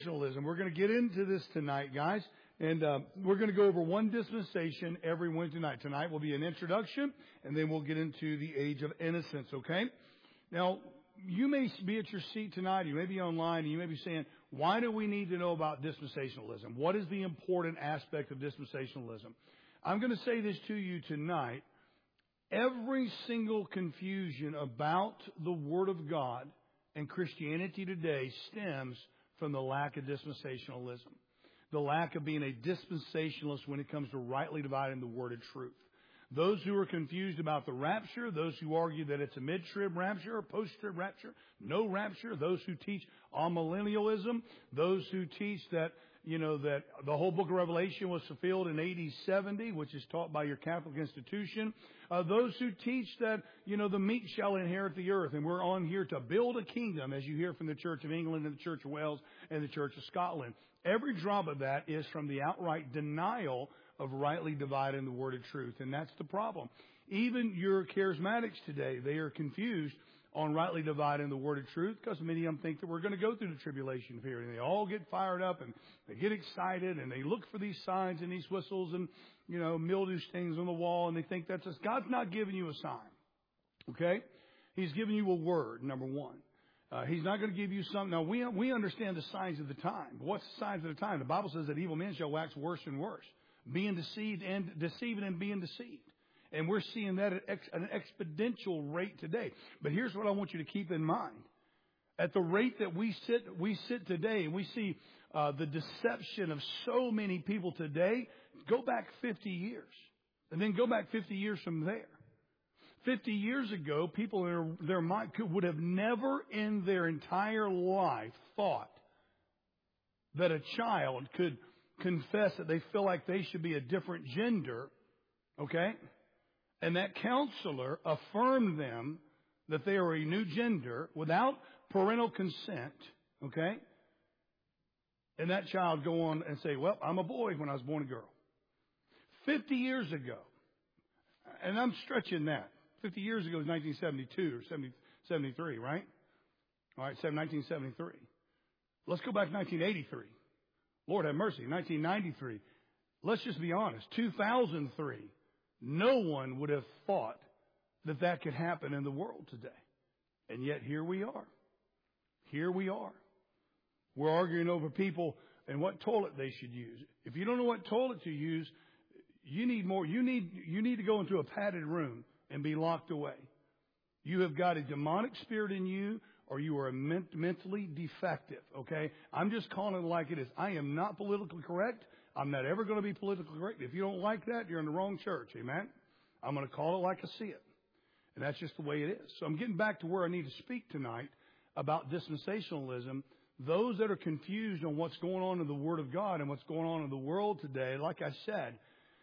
We're going to get into this tonight, guys, and we're going to go over one dispensation every Wednesday night. Tonight will be an introduction, and then we'll get into the age of innocence, okay? Now, you may be at your seat tonight, you may be online, and you may be saying, why do we need to know about dispensationalism? What is the important aspect of dispensationalism? I'm going to say this to you tonight. Every single confusion about the Word of God and Christianity today stems from the lack of dispensationalism, the lack of being a dispensationalist when it comes to rightly dividing the word of truth. Those who are confused about the rapture, those who argue that it's a mid-trib rapture or post-trib rapture, no rapture, those who teach amillennialism, those who teach that, that the whole book of Revelation was fulfilled in AD 70, which is taught by your Catholic institution. Those who teach that, the meek shall inherit the earth, and we're on here to build a kingdom, as you hear from the Church of England and the Church of Wales and the Church of Scotland. Every drop of that is from the outright denial of rightly dividing the word of truth, and that's the problem. Even your charismatics today, they are confused on rightly dividing the word of truth because many of them think that we're going to go through the tribulation period. And they all get fired up and they get excited and they look for these signs and these whistles and, mildew stains on the wall, and they think that's us. God's not giving you a sign, okay? He's giving you a word, number one. He's not going to give you something. Now, we understand the signs of the time. What's the signs of the time? The Bible says that evil men shall wax worse and worse, being deceived and deceiving and being deceived. And we're seeing that at an exponential rate today. But here's what I want you to keep in mind. At the rate that we sit today, and we see the deception of so many people today, go back 50 years. And then go back 50 years from there. 50 years ago, people in their mind would have never in their entire life thought that a child could confess that they feel like they should be a different gender, okay? And that counselor affirmed them that they are a new gender without parental consent, okay? And that child go on and say, well, I'm a boy when I was born a girl. 50 years ago, and I'm stretching that. 50 years ago was 1972 or 73, right? All right, 1973. Let's go back to 1983. Lord have mercy, 1993. Let's just be honest, 2003. No one would have thought that that could happen in the world today. And yet here we are. Here we are. We're arguing over people and what toilet they should use. If you don't know what toilet to use, you need more. You need to go into a padded room and be locked away. You have got a demonic spirit in you, or you are mentally defective, okay? I'm just calling it like it is. I am not politically correct. I'm not ever going to be politically correct. If you don't like that, you're in the wrong church, amen? I'm going to call it like I see it. And that's just the way it is. So I'm getting back to where I need to speak tonight about dispensationalism. Those that are confused on what's going on in the Word of God and what's going on in the world today, like I said,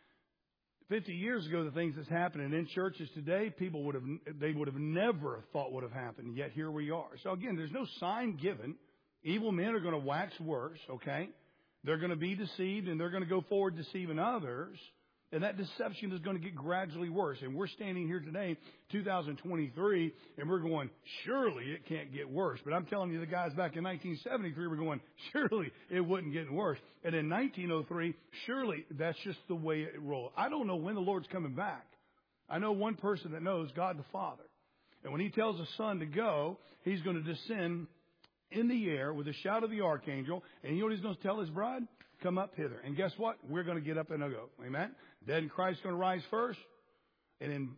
50 years ago, the things that's happening in churches today, people would have never thought would have happened. Yet here we are. So again, there's no sign given. Evil men are going to wax worse, okay? They're going to be deceived and they're going to go forward deceiving others. And that deception is going to get gradually worse. And we're standing here today, 2023, and we're going, surely it can't get worse. But I'm telling you, the guys back in 1973 were going, surely it wouldn't get worse. And in 1903, surely that's just the way it rolled. I don't know when the Lord's coming back. I know one person that knows, God the Father. And when He tells the Son to go, He's going to descend in the air with a shout of the archangel. And you know what He's going to tell His bride? Come up hither. And guess what? We're going to get up and go. Amen? Dead in Christ going to rise first. And in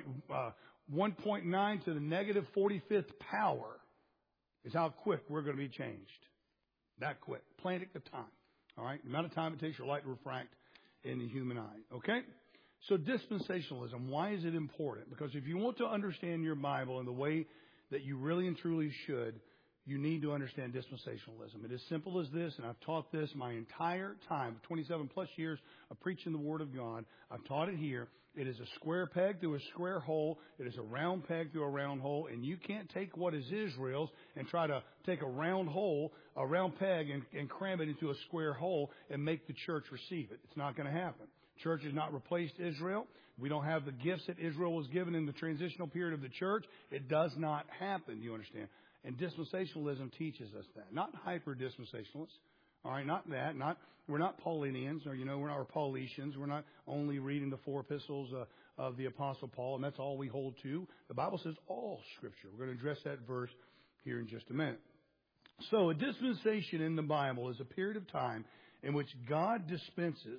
1.9 to the negative 45th power is how quick we're going to be changed. That quick. Planet of time. All right? The amount of time it takes for light to refract in the human eye. Okay? So dispensationalism, why is it important? Because if you want to understand your Bible in the way that you really and truly should, you need to understand dispensationalism. It is simple as this, and I've taught this my entire time, 27 plus years of preaching the Word of God. I've taught it here. It is a square peg through a square hole. It is a round peg through a round hole, and you can't take what is Israel's and try to take a round hole, a round peg, and cram it into a square hole and make the church receive it. It's not going to happen. Church has not replaced Israel. We don't have the gifts that Israel was given in the transitional period of the church. It does not happen, you understand? And dispensationalism teaches us that. Not hyper-dispensationalists, All right, not that. We're not Paulinians, or we're not Paulicians. We're not only reading the 4 epistles of the Apostle Paul, and that's all we hold to. The Bible says all Scripture. We're going to address that verse here in just a minute. So, a dispensation in the Bible is a period of time in which God dispenses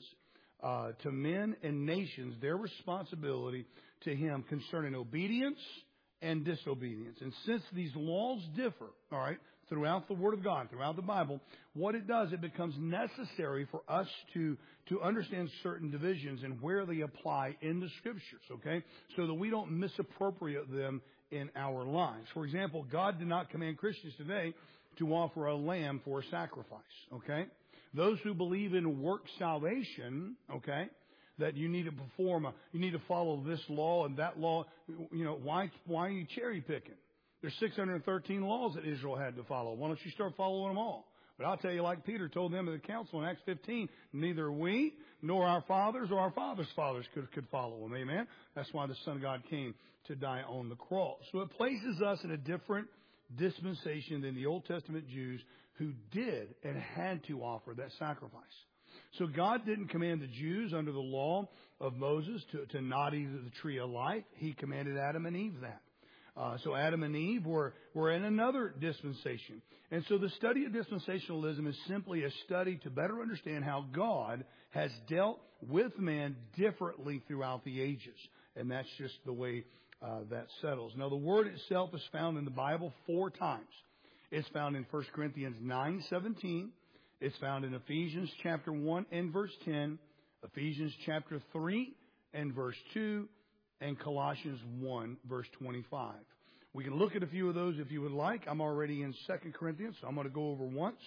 to men and nations their responsibility to Him concerning obedience and disobedience. And since these laws differ, all right, throughout the Word of God, throughout the Bible, what it does, it becomes necessary for us to understand certain divisions and where they apply in the Scriptures, okay, so that we don't misappropriate them in our lives. For example, God did not command Christians today to offer a lamb for a sacrifice, okay? Those who believe in work salvation, okay, that you need to you need to follow this law and that law, why are you cherry picking? There's 613 laws that Israel had to follow. Why don't you start following them all? But I'll tell you, like Peter told them at the council in Acts 15, neither we nor our fathers or our fathers' fathers could follow them. Amen? That's why the Son of God came to die on the cross. So it places us in a different dispensation than the Old Testament Jews who did and had to offer that sacrifice. So God didn't command the Jews under the law of Moses to not eat of the tree of life. He commanded Adam and Eve that. So Adam and Eve were in another dispensation. And so the study of dispensationalism is simply a study to better understand how God has dealt with man differently throughout the ages. And that's just the way that settles. Now, the word itself is found in the Bible 4 times. It's found in 1 Corinthians 9:17. It's found in Ephesians chapter 1 and verse 10, Ephesians chapter 3 and verse 2, and Colossians 1 verse 25. We can look at a few of those if you would like. I'm already in 2 Corinthians, so I'm going to go over once.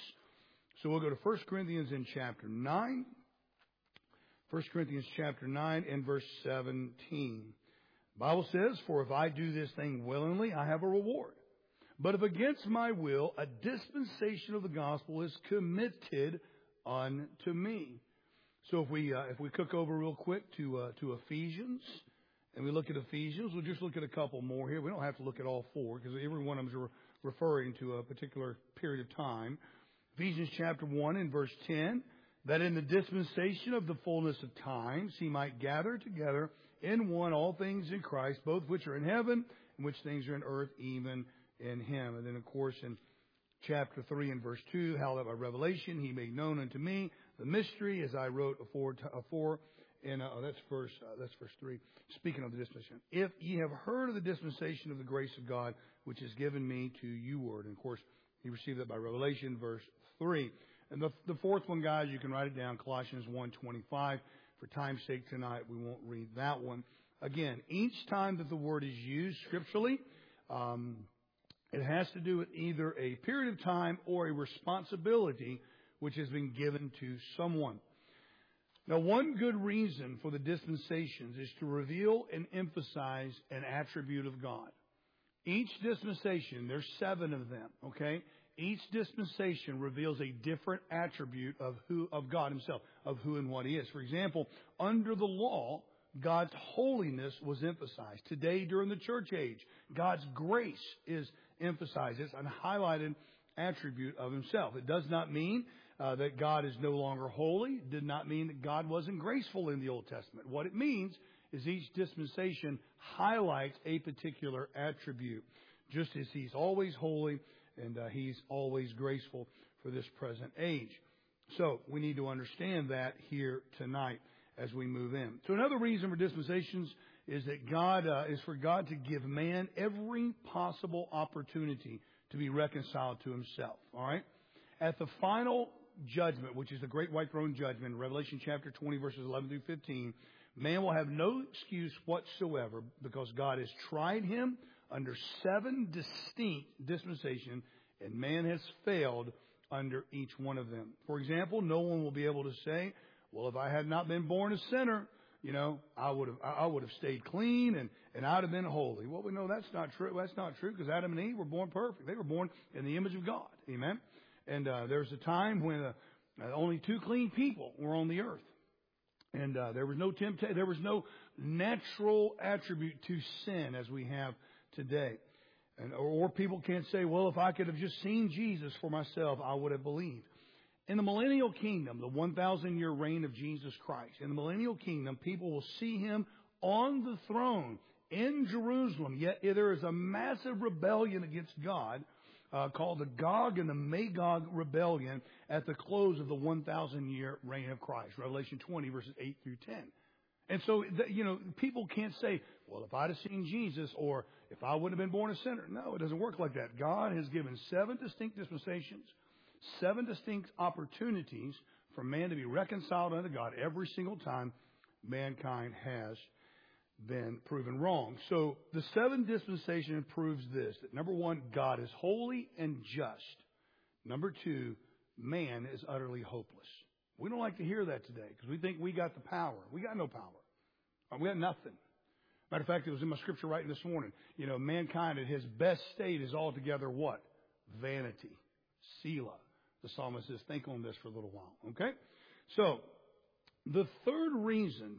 So we'll go to 1 Corinthians in chapter 9. 1 Corinthians chapter 9 and verse 17. The Bible says, "For if I do this thing willingly, I have a reward. But if against my will, a dispensation of the gospel is committed unto me." So if we click over real quick to Ephesians, and we look at Ephesians, we'll just look at a couple more here. We don't have to look at all 4 because every one of them is referring to a particular period of time. Ephesians chapter 1 and verse 10, "That in the dispensation of the fullness of times he might gather together in one all things in Christ, both which are in heaven and which things are in earth, even in Him." And then, of course, in chapter 3 and verse 2, "How that by revelation he made known unto me the mystery, as I wrote afore." And that's verse 3. Speaking of the dispensation, "If ye have heard of the dispensation of the grace of God, which is given me to you word." And of course, he received that by revelation, verse 3. And the 4th one, guys, you can write it down, Colossians 1:25. For time's sake tonight, we won't read that one. Again, each time that the word is used scripturally, it has to do with either a period of time or a responsibility which has been given to someone. Now, one good reason for the dispensations is to reveal and emphasize an attribute of God. Each dispensation, there's 7 of them, okay? Each dispensation reveals a different attribute of God Himself, of who and what He is. For example, under the law, God's holiness was emphasized. Today, during the church age, God's grace is emphasized. It's a highlighted attribute of Himself. It does not mean that God is no longer holy. It did not mean that God wasn't graceful in the Old Testament. What it means is each dispensation highlights a particular attribute, just as He's always holy and He's always graceful for this present age. So we need to understand that here tonight as we move in. So another reason for dispensations is that is for God to give man every possible opportunity to be reconciled to Himself. All right? At the final judgment, which is the great white throne judgment, Revelation chapter 20, verses 11 through 15, man will have no excuse whatsoever because God has tried him under 7 distinct dispensations, and man has failed under each one of them. For example, no one will be able to say, "Well, if I had not been born a sinner, I would have stayed clean and I'd have been holy." Well, we know that's not true. That's not true because Adam and Eve were born perfect. They were born in the image of God. Amen. And there was a time when only 2 clean people were on the earth, and there was no temptation. There was no natural attribute to sin as we have today. Or people can't say, "Well, if I could have just seen Jesus for myself, I would have believed." In the millennial kingdom, the 1,000-year reign of Jesus Christ, in the millennial kingdom, people will see him on the throne in Jerusalem. Yet there is a massive rebellion against God called the Gog and the Magog rebellion at the close of the 1,000-year reign of Christ. Revelation 20, verses 8 through 10. And so, people can't say, well, if I'd have seen Jesus or if I wouldn't have been born a sinner. No, it doesn't work like that. God has given 7 distinct dispensations, 7 distinct opportunities for man to be reconciled unto God every single time mankind has been proven wrong. So the 7th dispensation proves this, that number 1, God is holy and just. Number 2, man is utterly hopeless. We don't like to hear that today because we think we got the power. We got no power. We got nothing. Matter of fact, it was in my scripture writing this morning. Mankind at his best state is altogether what? Vanity. Selah. The psalmist says, think on this for a little while. Okay? So, the third reason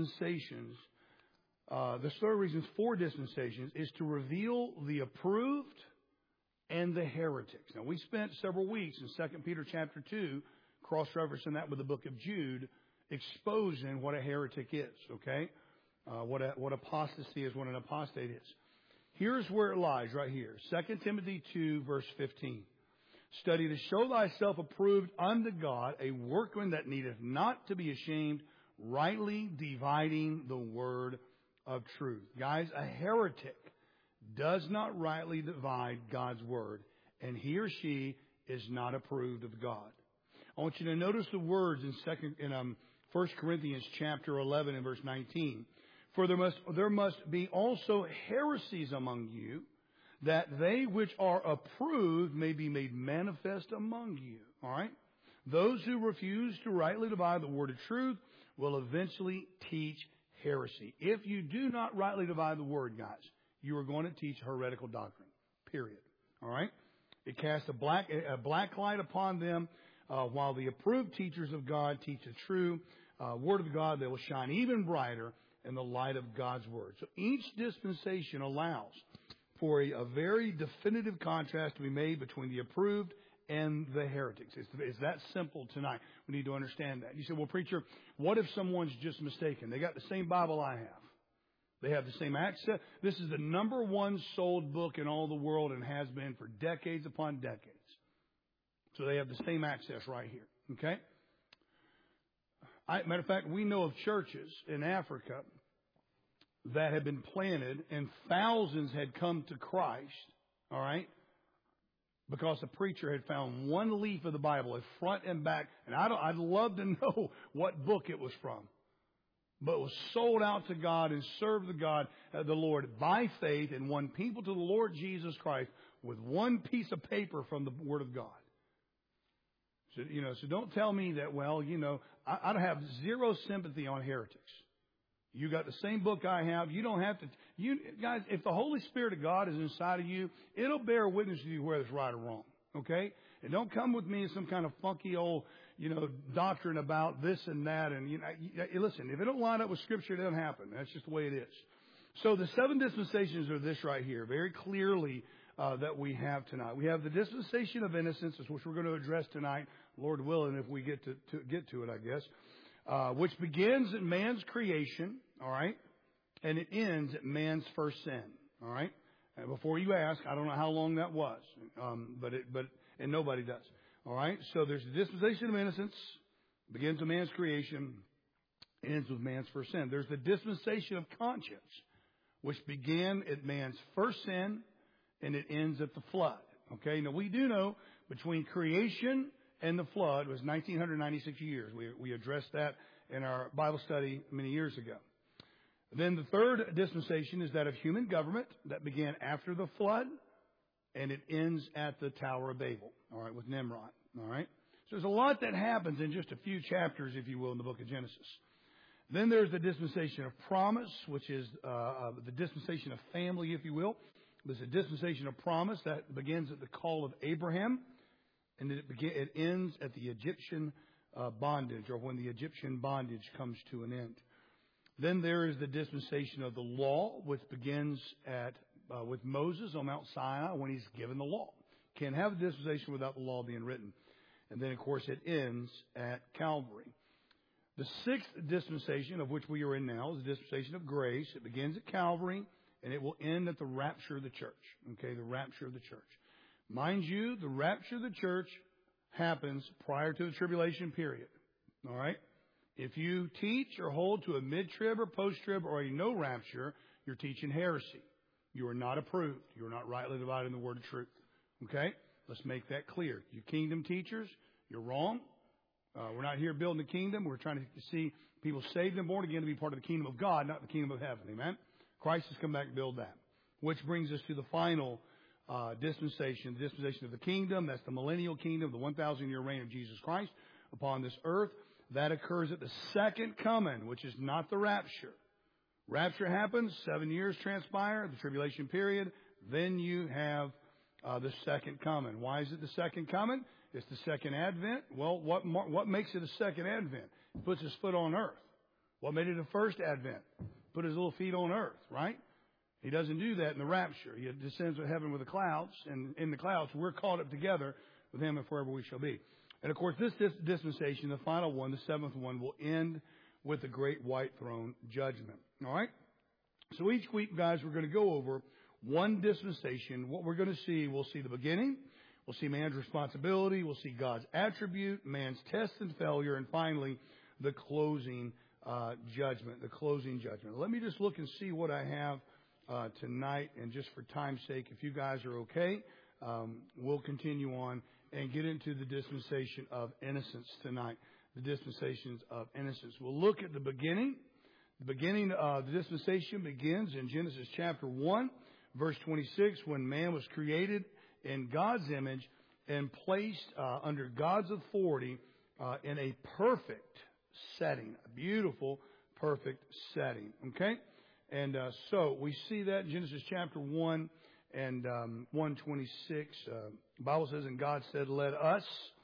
for dispensations is to reveal the approved and the heretics. Now, we spent several weeks in 2 Peter chapter 2, cross-referencing that with the book of Jude, exposing what a heretic is, okay? What apostasy is, what an apostate is. Here's where it lies right here. 2 Timothy 2, verse 15. Study to show thyself approved unto God, a workman that needeth not to be ashamed, rightly dividing the word of truth. Guys, a heretic does not rightly divide God's word, and he or she is not approved of God. I want you to notice the words in 1 Corinthians chapter 11 and verse 19. For there must be also heresies among you, that they which are approved may be made manifest among you. All right? Those who refuse to rightly divide the word of truth will eventually teach heresy. If you do not rightly divide the word, guys, you are going to teach heretical doctrine. Period. All right? It casts a black light upon them, while the approved teachers of God teach the true word of God. They will shine even brighter in the light of God's word. So each dispensation allows for a very definitive contrast to be made between the approved and the heretics. It's that simple tonight. We need to understand that. You say, well, preacher, what if someone's just mistaken? They got the same Bible I have. They have the same access. This is the number 1 sold book in all the world and has been for decades upon decades. So they have the same access right here. Okay? Matter of fact, we know of churches in Africa that had been planted and thousands had come to Christ, all right, because the preacher had found one leaf of the Bible, a front and back, and I'd love to know what book it was from, but it was sold out to God and served the Lord by faith and won people to the Lord Jesus Christ with one piece of paper from the Word of God. So don't tell me that, I have zero sympathy on heretics. You got the same book I have. You don't have to. Guys, if the Holy Spirit of God is inside of you, it'll bear witness to you whether it's right or wrong. Okay? And don't come with me in some kind of funky old, doctrine about this and that. And, listen, if it don't line up with Scripture, it doesn't happen. That's just the way it is. So the 7 dispensations are this right here, very clearly, that we have tonight. We have the dispensation of innocence, which we're going to address tonight, Lord willing, if we get to it, I guess, which begins at man's creation, all right, and it ends at man's first sin, all right. And before you ask, I don't know how long that was, and nobody does, all right. So there's the dispensation of innocence, begins with man's creation, ends with man's first sin. There's the dispensation of conscience, which began at man's first sin, and it ends at the flood. Okay, now we do know between creation and the flood was 1996 years. We addressed that in our Bible study many years ago. Then the third dispensation is that of human government that began after the flood, and it ends at the Tower of Babel, all right, with Nimrod, all right. So there's a lot that happens in just a few chapters, if you will, in the book of Genesis. Then there's the dispensation of promise, which is the dispensation of family, if you will. There's a dispensation of promise that begins at the call of Abraham, and it ends at the Egyptian bondage, or when the Egyptian bondage comes to an end. Then there is the dispensation of the law, which begins with Moses on Mount Sinai when he's given the law. Can't have a dispensation without the law being written. And then, of course, it ends at Calvary. The sixth dispensation, of which we are in now, is the dispensation of grace. It begins at Calvary, and it will end at the rapture of the church. Okay, the rapture of the church. Mind you, the rapture of the church happens prior to the tribulation period. All right? If you teach or hold to a mid-trib or post-trib or a no rapture, you're teaching heresy. You are not approved. You are not rightly dividing the word of truth. Okay? Let's make that clear. You kingdom teachers, you're wrong. We're not here building the kingdom. We're trying to see people saved and born again to be part of the kingdom of God, not the kingdom of heaven. Amen? Christ has come back to build that. Which brings us to the final dispensation, the dispensation of the kingdom. That's the millennial kingdom, the 1,000-year reign of Jesus Christ upon this earth. That occurs at the second coming, which is not the rapture. Rapture happens, 7 years transpire, the tribulation period. Then you have the second coming. Why is it the second coming? It's the second advent. Well, what makes it a second advent? He puts his foot on earth. What made it a first advent? Put his little feet on earth, right? He doesn't do that in the rapture. He descends to heaven with the clouds, and in the clouds we're caught up together with him and forever we shall be. And of course, this dispensation, the final one, the seventh one, will end with the great white throne judgment. All right? So each week, guys, we're going to go over one dispensation. What we're going to see, we'll see the beginning. We'll see man's responsibility. We'll see God's attribute, man's test and failure, and finally, the closing judgment. The closing judgment. Let me just look and see what I have tonight. And just for time's sake, if you guys are okay, we'll continue on and get into the dispensation of innocence tonight. The dispensations of innocence. We'll look at the beginning. The beginning of the dispensation begins in Genesis chapter 1, verse 26, when man was created in God's image and placed under God's authority in a perfect setting, a beautiful, perfect setting. Okay? And so we see that in Genesis chapter 1 and 126. The Bible says, and God said, let us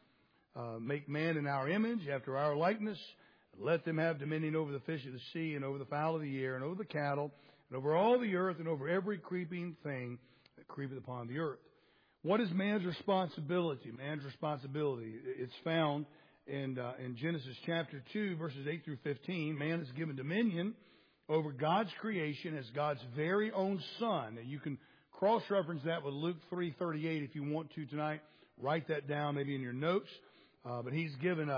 make man in our image, after our likeness. Let them have dominion over the fish of the sea and over the fowl of the air and over the cattle and over all the earth and over every creeping thing that creepeth upon the earth. What is man's responsibility? Man's responsibility. It's found in Genesis chapter 2, verses 8 through 15. Man is given dominion over God's creation as God's very own son. And you can cross-reference that with Luke 3:38 if you want to tonight. Write that down maybe in your notes. But he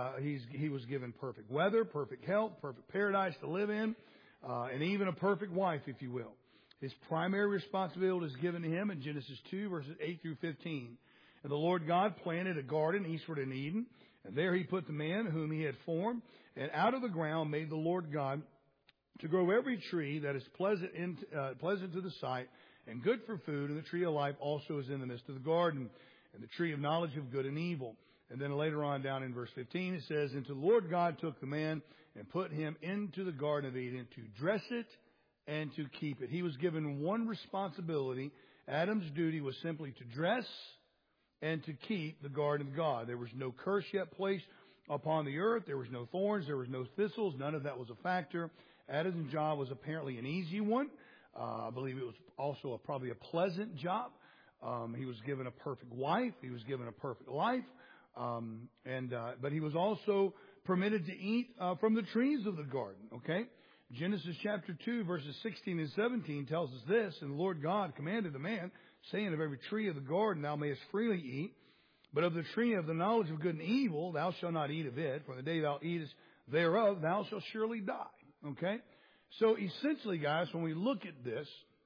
was given perfect weather, perfect health, perfect paradise to live in, and even a perfect wife, if you will. His primary responsibility is given to him in Genesis 2, verses 8 through 15. And the Lord God planted a garden eastward in Eden, and there he put the man whom he had formed, and out of the ground made the Lord God to grow every tree that is pleasant to the sight and good for food, and the tree of life also is in the midst of the garden, and the tree of knowledge of good and evil. And then later on down in verse 15 it says, and the Lord God took the man and put him into the Garden of Eden to dress it and to keep it. He was given one responsibility. Adam's duty was simply to dress and to keep the Garden of God. There was no curse yet placed upon the earth. There was no thorns. There was no thistles. None of that was a factor. Adam's job was apparently an easy one. I believe it was also probably a pleasant job. He was given a perfect wife. He was given a perfect life. But he was also permitted to eat from the trees of the garden. Okay? Genesis chapter 2, verses 16 and 17 tells us this, and the Lord God commanded the man, saying, of every tree of the garden thou mayest freely eat, but of the tree of the knowledge of good and evil thou shalt not eat of it, for the day thou eatest thereof thou shalt surely die. Okay? So essentially, guys, when we look at this,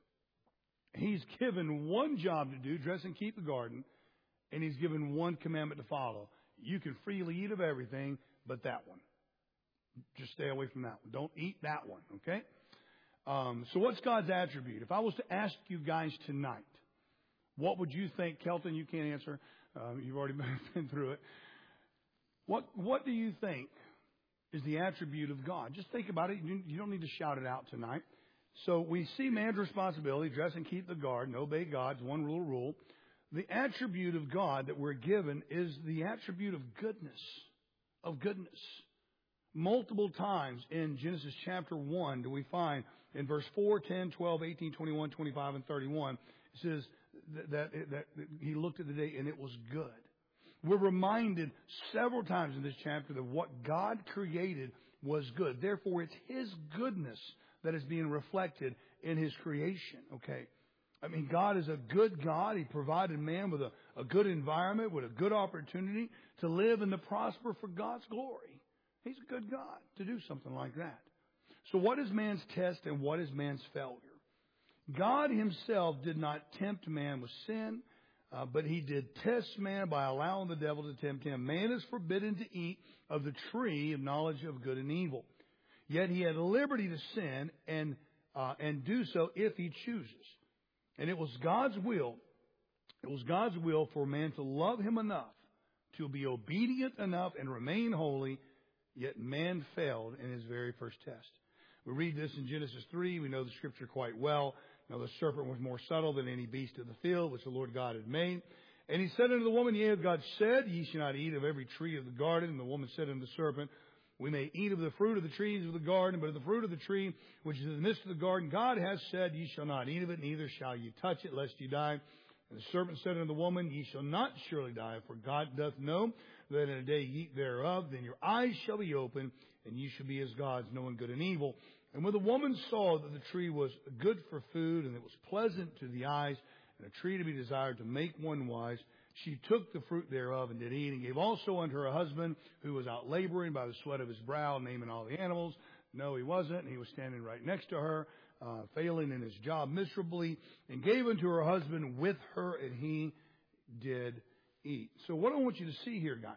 he's given one job to do, dress and keep the garden, and he's given one commandment to follow. You can freely eat of everything, but that one. Just stay away from that one. Don't eat that one, okay? So what's God's attribute? If I was to ask you guys tonight, what would you think? Kelton, you can't answer. You've already been through it. What do you think is the attribute of God? Just think about it. You don't need to shout it out tonight. So we see man's responsibility, dress and keep the garden, obey God's one rule. The attribute of God that we're given is the attribute of goodness. Of goodness. Multiple times in Genesis chapter 1 do we find in verse 4, 10, 12, 18, 21, 25, and 31, it says that he looked at the day and it was good. We're reminded several times in this chapter that what God created was good. Therefore, it's His goodness that is being reflected in His creation, okay? I mean, God is a good God. He provided man with a good environment, with a good opportunity to live and to prosper for God's glory. He's a good God to do something like that. So what is man's test and what is man's failure? God Himself did not tempt man with sin, but He did test man by allowing the devil to tempt him. Man is forbidden to eat of the tree of knowledge of good and evil. Yet he had liberty to sin and do so if he chooses. And it was God's will. It was God's will for man to love Him enough, to be obedient enough and remain holy. Yet man failed in his very first test. We read this in Genesis 3. We know the Scripture quite well. Now the serpent was more subtle than any beast of the field which the Lord God had made. And he said unto the woman, Yea, God said, Ye shall not eat of every tree of the garden. And the woman said unto the serpent, We may eat of the fruit of the trees of the garden, but of the fruit of the tree which is in the midst of the garden, God has said, Ye shall not eat of it, neither shall ye touch it, lest ye die. And the serpent said unto the woman, Ye shall not surely die, for God doth know that in a day ye eat thereof, then your eyes shall be opened, and ye shall be as gods, knowing good and evil. And when the woman saw that the tree was good for food, and it was pleasant to the eyes, and a tree to be desired to make one wise, she took the fruit thereof and did eat, and gave also unto her husband, who was out laboring by the sweat of his brow, naming all the animals. No, he wasn't. He was standing right next to her, failing in his job miserably, and gave unto her husband with her, and he did eat. So what I want you to see here, guys,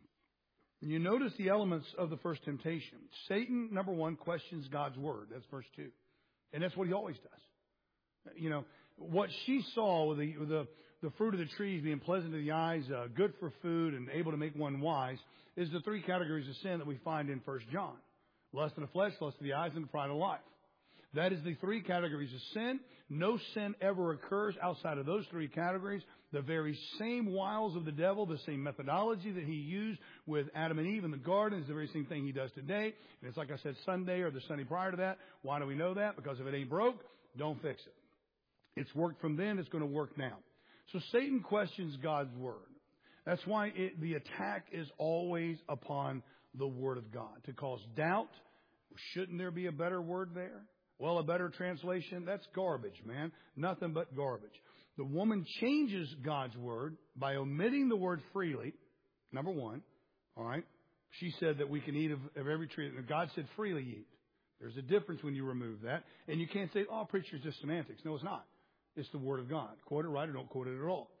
you notice the elements of the first temptation. Satan, number one, questions God's word. That's verse 2. And that's what he always does. You know, what she saw with the fruit of the trees being pleasant to the eyes, good for food, and able to make one wise, is the three categories of sin that we find in 1 John. Lust of the flesh, lust of the eyes, and the pride of life. That is the three categories of sin. No sin ever occurs outside of those three categories. The very same wiles of the devil, the same methodology that he used with Adam and Eve in the garden is the very same thing he does today. And it's like I said Sunday or the Sunday prior to that. Why do we know that? Because if it ain't broke, don't fix it. It's worked from then, it's going to work now. So Satan questions God's word. That's why the attack is always upon the word of God. To cause doubt. Shouldn't there be a better word there? Well, a better translation, that's garbage, man. Nothing but garbage. The woman changes God's word by omitting the word freely, number one. All right. She said that we can eat of every tree. God said freely eat. There's a difference when you remove that. And you can't say, oh, preacher, it's just semantics. No, it's not. It's the word of God. Quote it right or don't quote it at all.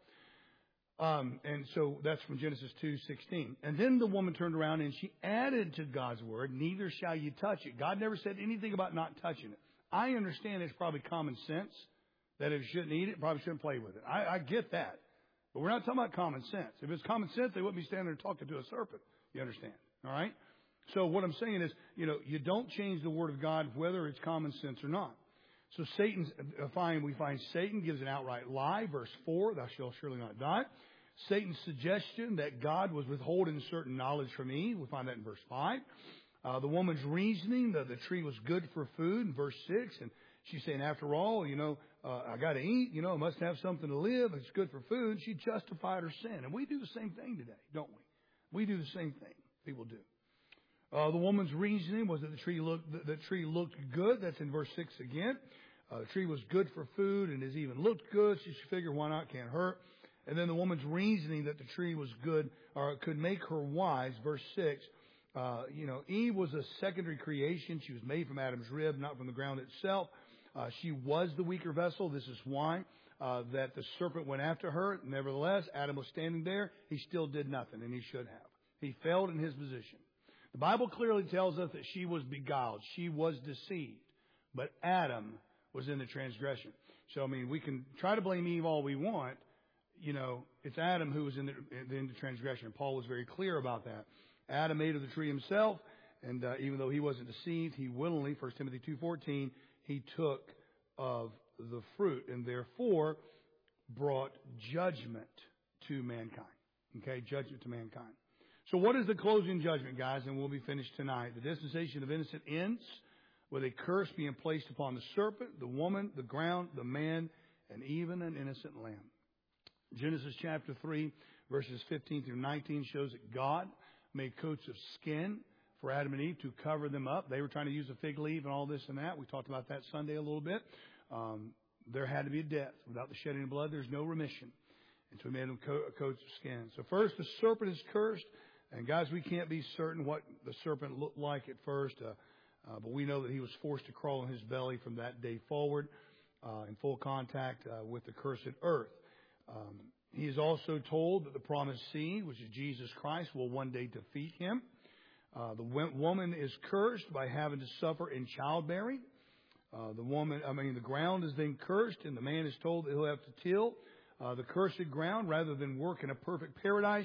And so that's from Genesis 2:16. And then the woman turned around and she added to God's word, neither shall you touch it. God never said anything about not touching it. I understand it's probably common sense that if you shouldn't eat it, probably shouldn't play with it. I get that. But we're not talking about common sense. If it's common sense, they wouldn't be standing there talking to a serpent. You understand? All right? So what I'm saying is, you don't change the word of God whether it's common sense or not. So we find Satan gives an outright lie. Verse 4, thou shalt surely not die. Satan's suggestion that God was withholding certain knowledge from Eve. We find that in verse 5. The woman's reasoning that the tree was good for food in verse 6. And she's saying, after all, I got to eat. I must have something to live. It's good for food. She justified her sin. And we do the same thing today, don't we? We do the same thing. People do. The woman's reasoning was that the tree looked good. That's in verse 6 again. The tree was good for food and has even looked good. She figured, why not? Can't hurt. And then the woman's reasoning that the tree was good or could make her wise. Verse 6. Eve was a secondary creation. She was made from Adam's rib, not from the ground itself. She was the weaker vessel. This is why that the serpent went after her. Nevertheless, Adam was standing there. He still did nothing, and he should have. He failed in his position. The Bible clearly tells us that she was beguiled. She was deceived. But Adam was in the transgression. So, we can try to blame Eve all we want. It's Adam who was in the transgression. Paul was very clear about that. Adam ate of the tree himself, and even though he wasn't deceived, he willingly, 1 Timothy 2:14, he took of the fruit, and therefore brought judgment to mankind. Okay, judgment to mankind. So what is the closing judgment, guys? And we'll be finished tonight. The dispensation of innocence ends with a curse being placed upon the serpent, the woman, the ground, the man, and even an innocent lamb. Genesis chapter 3, Verses 15 through 19 shows that God made coats of skin for Adam and Eve to cover them up. They were trying to use a fig leaf and all this and that. We talked about that Sunday a little bit. There had to be a death. Without the shedding of blood, there's no remission. And so He made them coats of skin. So first, the serpent is cursed. And guys, we can't be certain what the serpent looked like at first. But we know that he was forced to crawl on his belly from that day forward in full contact with the cursed earth. He is also told that the promised seed, which is Jesus Christ, will one day defeat him. The woman is cursed by having to suffer in childbearing. The ground is then cursed, and the man is told that he'll have to till the cursed ground rather than work in a perfect paradise.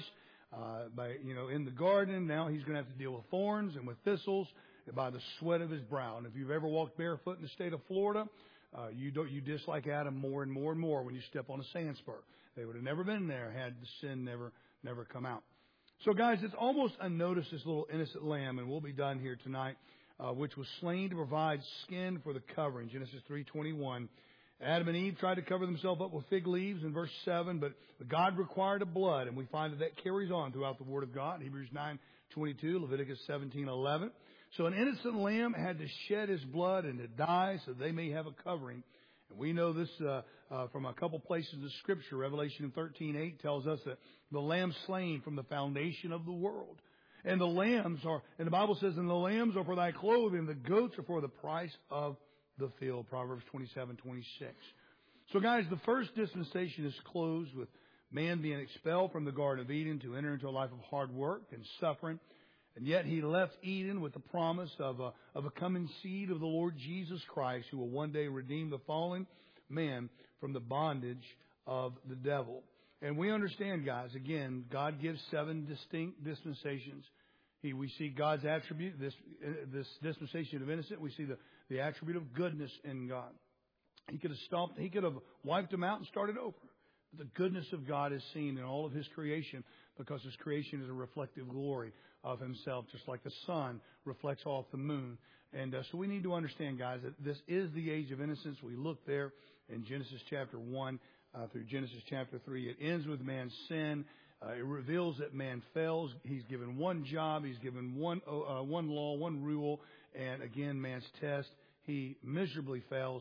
In the garden, now he's going to have to deal with thorns and with thistles by the sweat of his brow. And if you've ever walked barefoot in the state of Florida, you dislike Adam more and more and more when you step on a sand spur. They would have never been there had the sin never come out. So guys, it's almost unnoticed, this little innocent lamb, and we'll be done here tonight, which was slain to provide skin for the covering. Genesis 3:21. Adam and Eve tried to cover themselves up with fig leaves in verse 7, but God required a blood, and we find that carries on throughout the Word of God. Hebrews 9:22, Leviticus 17:11. So an innocent lamb had to shed his blood and to die so they may have a covering. And we know this from a couple places of Scripture. Revelation 13:8 tells us that the lamb slain from the foundation of the world. And the Bible says, and the lambs are for thy clothing, and the goats are for the price of the field. Proverbs 27:26. So guys, the first dispensation is closed with man being expelled from the Garden of Eden to enter into a life of hard work and suffering. And yet he left Eden with the promise of a coming seed of the Lord Jesus Christ, who will one day redeem the fallen man from the bondage of the devil. And we understand, guys, again, God gives 7 distinct dispensations. We see God's attribute, this dispensation of innocence. We see the attribute of goodness in God. He could have wiped them out and started over. But the goodness of God is seen in all of His creation, because His creation is a reflective glory of Himself, just like the sun reflects off the moon. And so we need to understand, guys, that this is the age of innocence. We look there in Genesis chapter 1 through Genesis chapter 3. It ends with man's sin. It reveals that man fails. He's given one job. He's given one law, one rule. And again, man's test, he miserably fails.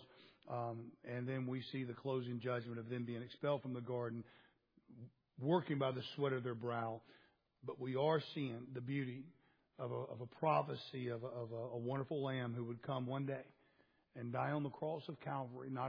And then we see the closing judgment of them being expelled from the garden, working by the sweat of their brow. But we are seeing the beauty of a prophecy of a wonderful lamb who would come one day and die on the cross of Calvary, not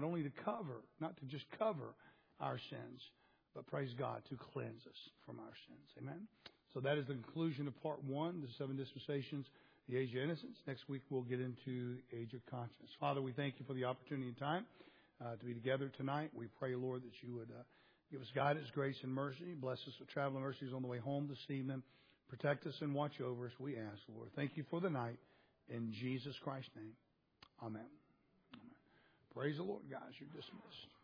to just cover our sins, but praise God, to cleanse us from our sins. Amen? So that is the conclusion of part 1, the 7 dispensations, the age of innocence. Next week we'll get into the age of conscience. Father, we thank You for the opportunity and time to be together tonight. We pray, Lord, that You would give us guidance, grace, and mercy. Bless us with traveling mercies on the way home this evening. Protect us and watch over us, we ask, Lord. Thank You for the night. In Jesus Christ's name, amen. Amen. Praise the Lord, guys. You're dismissed.